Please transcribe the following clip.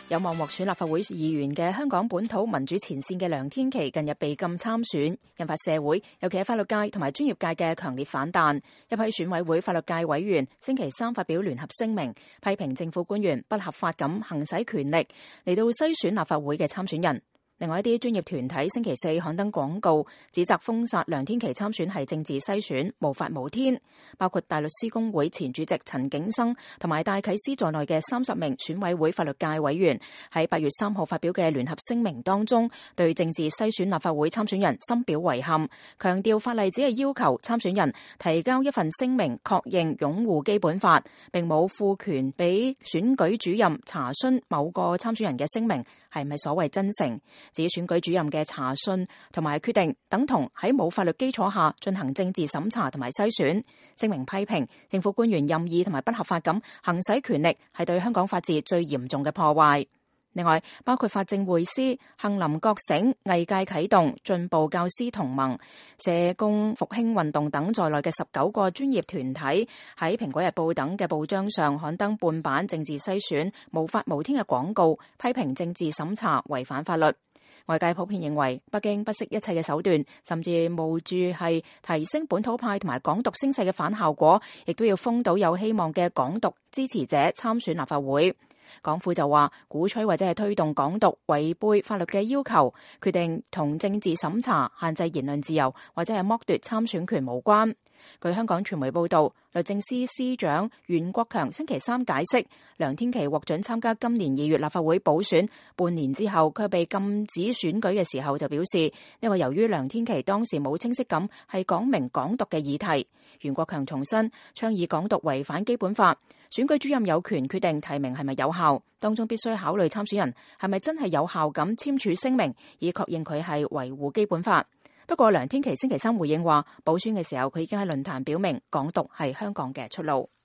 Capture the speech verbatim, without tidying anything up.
有望獲選立法會議員嘅香港本土民主前線嘅梁天琦近日被禁參選，引發社會尤其係法律界同埋專業界嘅強烈反彈。一批選委會法律界委員星期三發表聯合聲明，批評政府官員不合法咁行使權力嚟到篩選立法會嘅參選人。另外一啲專業團體星期四刊登廣告，指責封殺梁天琦參選係政治篩選，無法無天。包括大律師公會前主席陳景生同埋戴啟思在內嘅三十名選委會法律界委員喺八月三號發表嘅聯合聲明當中，對政治篩選立法會參選人深表遺憾，強調法例只係要求參選人提交一份聲明確認擁護基本法，並冇賦權俾選舉主任查詢某個參選人嘅聲明係咪所謂真誠。至於選舉主任嘅查詢同埋決定等同喺冇法律基礎下進行政治審查同埋篩選。聲明批評政府官員任意同埋不合法咁行使權力，係對香港法治最嚴重嘅破壞。另外，包括法政匯思、杏林覺醒、藝界啟動、進步教師同盟、社工復興運動等在內嘅十九個專業團體喺蘋果日報等嘅報章上刊登半版政治篩選無法無天嘅廣告，批評政治審查違反法律。外界普遍認為北京不惜一切嘅手段，甚至冒住係提升本土派同埋港獨聲勢嘅反效果，亦都要封到有希望嘅港獨支持者參選立法會。港府就話鼓吹或者係推動港獨違背法律嘅要求，決定同政治審查、限制言論自由或者係剝奪參選權無關。據香港傳媒報道，律政司司長袁國強星期三解釋，梁天琦獲准參加今年二月立法會補選，半年之後佢被禁止選舉嘅時候就表示，因為由於梁天琦當時冇清晰咁係講明港獨嘅議題。袁國強重申，倡議港獨違反基本法，選舉主任有權決定提名係咪有效，當中必須考慮參選人係咪真係有效咁簽署聲明，以確認佢係維護基本法。不過梁天琦星期三回應話，補選嘅時候佢已經喺論壇表明港獨係香港嘅出路。